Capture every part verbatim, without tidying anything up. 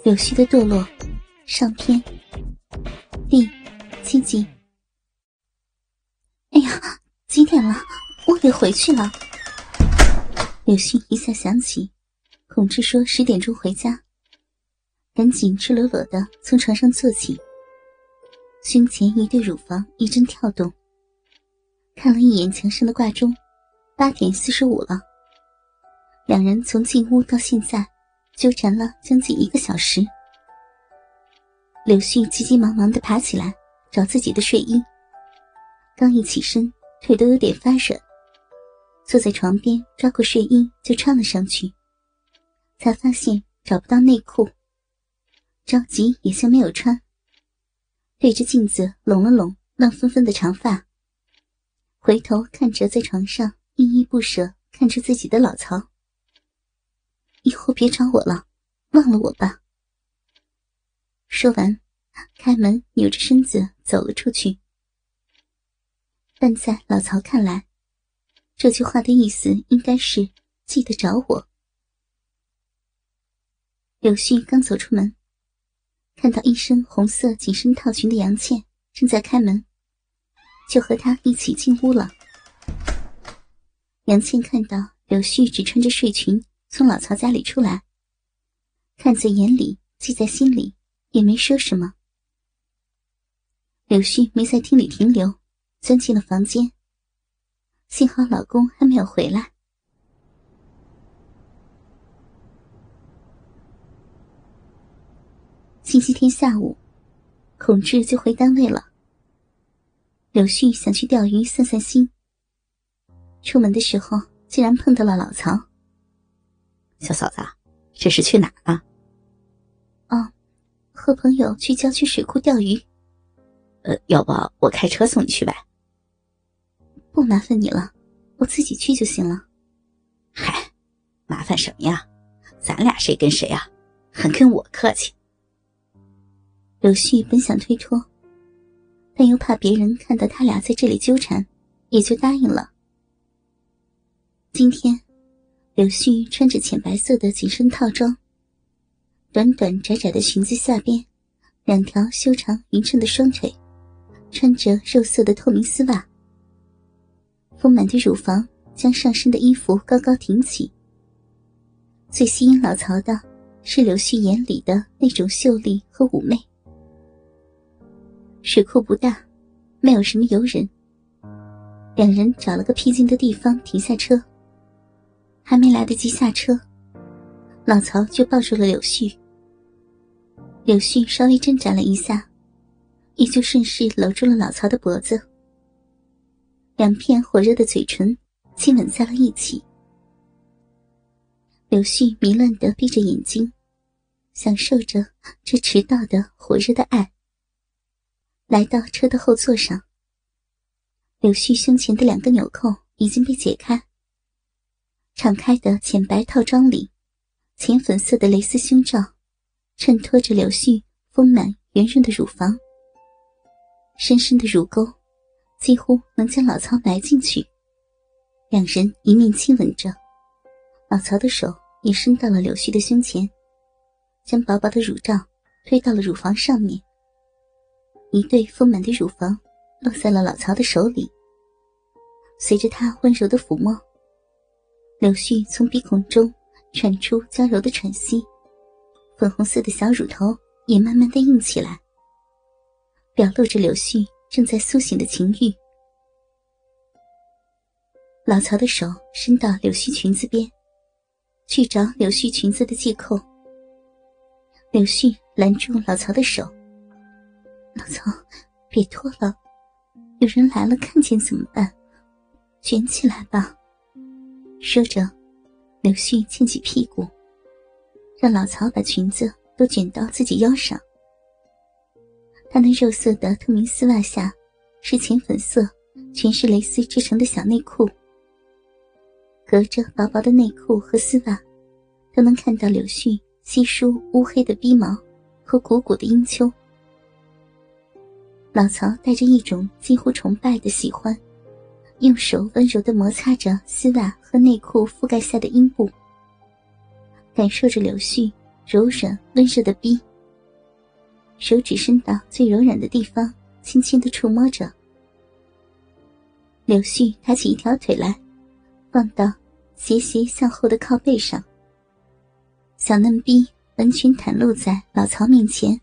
柳絮的堕落上篇第七集。哎呀，几点了？我得回去了。柳絮一下想起孔志说十点钟回家，赶紧赤裸裸地从床上坐起，胸前一对乳房一阵跳动，看了一眼墙上的挂钟，八点四十五了。两人从进屋到现在纠缠了将近一个小时。柳絮急急忙忙地爬起来找自己的睡衣，刚一起身腿都有点发软，坐在床边抓过睡衣就穿了上去，才发现找不到内裤，着急也就没有穿，对着镜子拢了拢乱纷纷的长发，回头看着在床上依依不舍看着自己的老曹，以后别找我了，忘了我吧。说完，开门扭着身子走了出去。但在老曹看来，这句话的意思应该是记得找我。柳絮刚走出门，看到一身红色紧身套裙的杨倩正在开门，就和她一起进屋了。杨倩看到柳絮只穿着睡裙从老曹家里出来，看在眼里记在心里，也没说什么。柳絮没在厅里停留，钻进了房间，幸好老公还没有回来。星期天下午，孔志就回单位了。柳絮想去钓鱼散散心，出门的时候竟然碰到了老曹。 小嫂子，这是去哪儿啊？ 哦，和朋友去郊区水库钓鱼。 呃，要不我开车送你去呗？ 不麻烦你了，我自己去就行了。 嗨，麻烦什么呀？咱俩谁跟谁啊？还跟我客气。 柳絮本想推脱，但又怕别人看到他俩在这里纠缠，也就答应了。今天柳絮穿着浅白色的紧身套装，短短窄窄的裙子下边两条修长匀称的双腿，穿着肉色的透明丝袜，丰满的乳房将上身的衣服高高挺起。最吸引老曹的是柳絮眼里的那种秀丽和妩媚。水库不大，没有什么游人，两人找了个僻静的地方停下车，还没来得及下车，老曹就抱住了柳絮。柳絮稍微挣扎了一下，也就顺势搂住了老曹的脖子，两片火热的嘴唇亲吻在了一起。柳絮迷乱地闭着眼睛，享受着这迟到的火热的爱。来到车的后座上，柳絮胸前的两个纽扣已经被解开，敞开的浅白套装里，浅粉色的蕾丝胸罩衬托着柳絮丰满圆润的乳房，深深的乳沟几乎能将老曹埋进去。两人一面亲吻着，老曹的手也伸到了柳絮的胸前，将薄薄的乳罩推到了乳房上面。一对丰满的乳房落在了老曹的手里，随着他温柔的抚摸，柳絮从鼻孔中传出娇柔的喘息，粉红色的小乳头也慢慢地硬起来，表露着柳絮正在苏醒的情欲。老曹的手伸到柳絮裙子边，去找柳絮裙子的系扣。柳絮拦住老曹的手，老曹，别脱了，有人来了看见怎么办？卷起来吧。说着，柳絮牵起屁股，让老曹把裙子都卷到自己腰上。他那肉色的透明丝袜下是浅粉色全是蕾丝织成的小内裤，隔着薄薄的内裤和丝袜都能看到柳絮稀疏乌黑的逼毛和鼓鼓的阴丘。老曹带着一种近乎崇拜的喜欢，用手温柔地摩擦着丝袜和内裤覆盖下的阴部，感受着柳絮柔软温热的逼，手指伸到最柔软的地方，轻轻地触摸着。柳絮抬起一条腿来，放到斜斜向后的靠背上，小嫩逼完全袒露在老曹面前。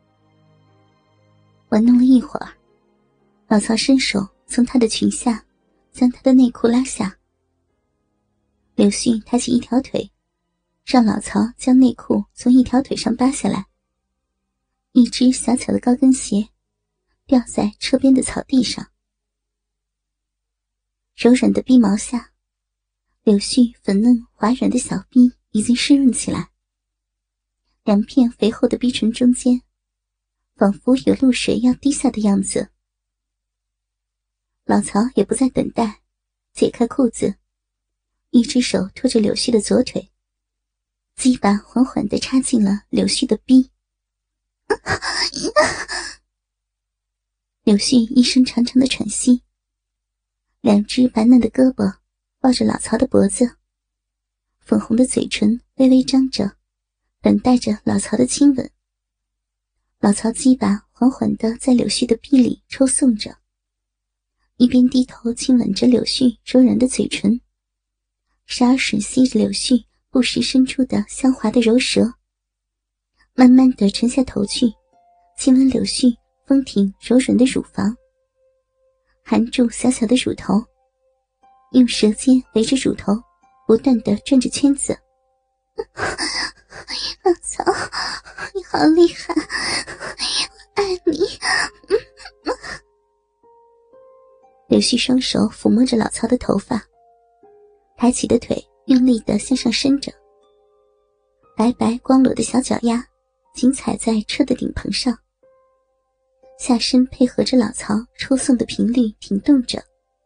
玩弄了一会儿，老曹伸手从她的裙下将她的内裤拉下。柳絮抬起一条腿，让老曹将内裤从一条腿上扒下来。一只小巧的高跟鞋掉在车边的草地上。柔软的逼毛下，柳絮粉嫩滑软的小逼已经湿润起来，两片肥厚的逼唇中间仿佛有露水要滴下的样子。老曹也不再等待，解开裤子，一只手托着柳絮的左腿，鸡巴缓缓地插进了柳絮的逼。柳絮一声长长的喘息，两只白嫩的胳膊抱着老曹的脖子，粉红的嘴唇微微张着，等待着老曹的亲吻。老曹鸡巴缓缓地在柳絮的逼里抽送着，一边低头亲吻着柳絮柔软的嘴唇，时而吮吸着柳絮不时伸出的香滑的柔舌，慢慢地沉下头去，亲吻柳絮丰挺柔软的乳房，含住小小的乳头，用舌尖围着乳头不断地转着圈子。老曹，你好厉害，我爱你。柳絮双手抚摸着老曹的头发，抬起的腿用力地向上伸着，白白光裸的小脚丫紧踩在车的顶棚上，下身配合着老曹抽送的频率挺动着。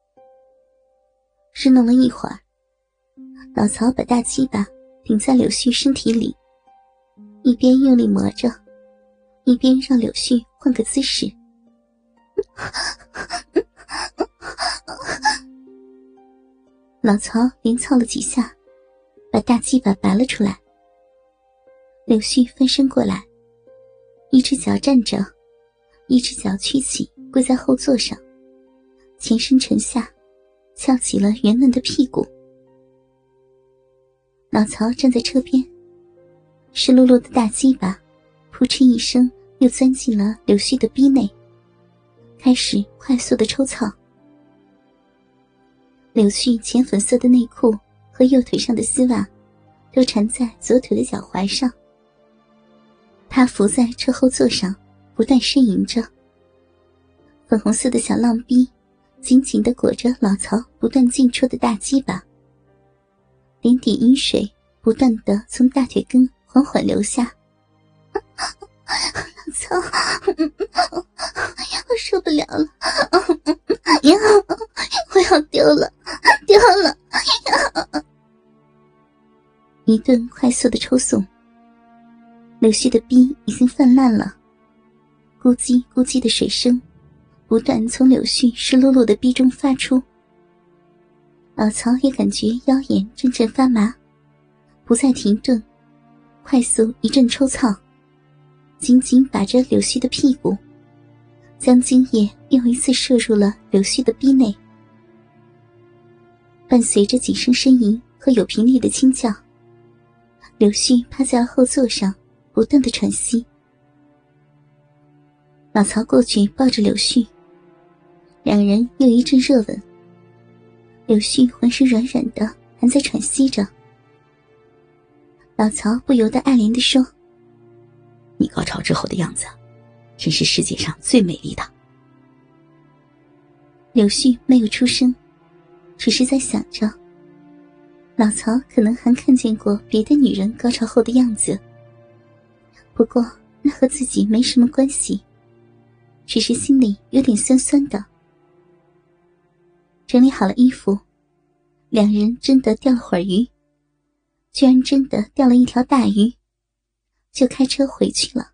试弄了一会儿，老曹把大鸡巴顶在柳絮身体里，一边用力磨着，一边让柳絮换个姿势。老曹连操了几下，把大鸡巴拔了出来。柳絮翻身过来，一只脚站着，一只脚屈起跪在后座上，前身沉下，翘起了圆嫩的屁股。老曹站在车边，湿漉漉的大鸡巴扑哧一声又钻进了柳絮的逼内，开始快速的抽操。柳絮浅粉色的内裤和右腿上的丝袜都缠在左腿的脚踝上，他伏在车后座上不断呻吟着，粉红色的小浪逼紧紧地裹着老曹不断进出的大鸡巴，点点阴水不断地从大腿根缓缓流下。老曹，我受不了了，呀，我要丢了，丢了！一顿快速的抽送，柳絮的逼已经泛滥了，咕叽咕叽的水声不断从柳絮湿漉漉的逼中发出。老曹也感觉腰眼阵阵发麻，不再停顿，快速一阵抽操，紧紧把着柳絮的屁股，将精液又一次射入了柳絮的逼内。伴随着几声呻吟和有频率的轻叫，柳絮趴在了后座上不断的喘息。老曹过去抱着柳絮，两人又一阵热吻。柳絮浑身软软的还在喘息着，老曹不由得爱怜地说： 你高潮之后的样子真是世界上最美丽的。 柳絮没有出声，只是在想着老曹可能还看见过别的女人高潮后的样子，不过那和自己没什么关系，只是心里有点酸酸的。整理好了衣服，两人真的钓了会儿鱼，居然真的钓了一条大鱼，就开车回去了。